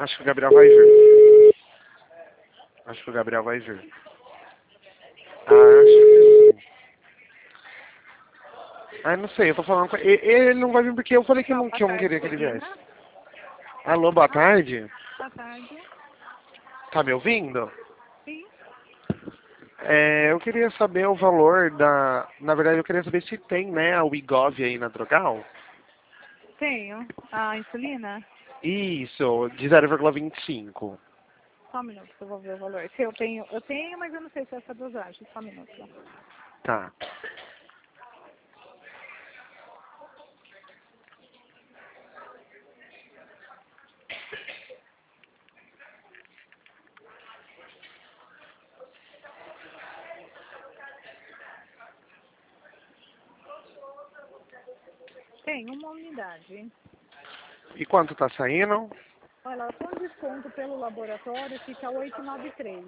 Acho que o Gabriel vai vir. Acho que o Gabriel vai vir. Acho que sim. Ah, não sei, eu tô falando com ele. Ele não vai vir porque eu falei que Boa eu não tarde, queria que ele Celina. viesse. Alô, boa tarde. Boa tarde. Tá me ouvindo? Sim, Eu queria saber o valor da... Na verdade, eu queria saber se tem, né, a Wegovy aí na Drogal. tenho. A insulina? Isso, de 0,25. Só um minuto que eu vou ver o valor. Se eu tenho, mas eu não sei se é essa dosagem. Só um minuto. Tá. Tem uma unidade. E quanto tá saindo? Olha, com desconto pelo laboratório fica 893.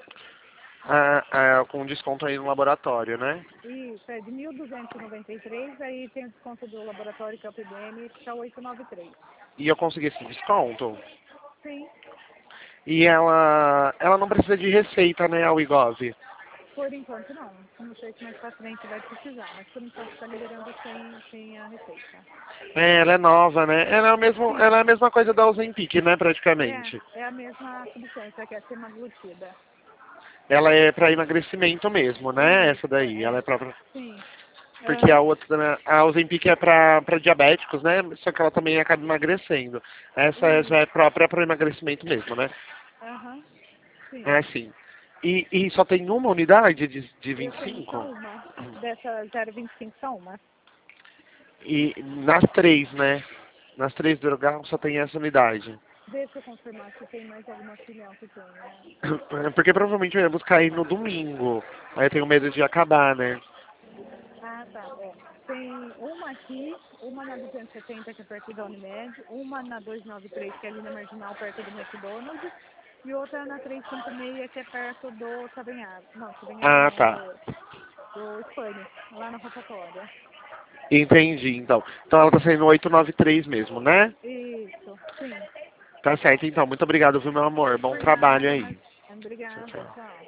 Com desconto aí no laboratório, né? Isso, é de 1.293, aí tem o desconto do laboratório que é o PBM, fica 893. E eu consegui esse desconto. Sim, E ela não precisa de receita, né, a Wegovy? por enquanto não. Não sei se mais pra frente vai precisar, mas por enquanto está liberando sem a receita. Ela é nova, né? Sim, Ela é a mesma coisa da Ozempic, né, praticamente. é a mesma substância que é a semaglutida. Ela é para emagrecimento mesmo, né? Essa Isso, daí. Ela é pra... sim. Porque Ah, a outra, né, a Ozempic é para diabéticos, né? Só que ela também acaba emagrecendo. Essa já isso, é própria para emagrecimento mesmo, né? aham, É sim. assim. E só tem uma unidade de Eu tenho só 25? uma, dessa 0,25 só uma. E nas três, né? Nas três drogas só tem essa unidade. Deixa eu confirmar se tem mais alguma filial que tenha. Porque provavelmente eu ia buscar aí no domingo. Aí eu tenho medo de acabar, né? Ah, tá, ó. Tem uma aqui, uma na 270, que é perto da Unimed, uma na 293, que é ali na Marginal, perto do McDonald's, e outra na 356, que é perto do Cabanhado. Não, Cabanhado Ah, não, tá. do Spani, lá na rotatória. Entendi, então. Então ela tá saindo 893 mesmo, né? Isso, sim. Tá certo, então. Muito obrigado, viu, meu amor? Bom Por trabalho nada, aí. mas Tchau, obrigada, tchau. tchau.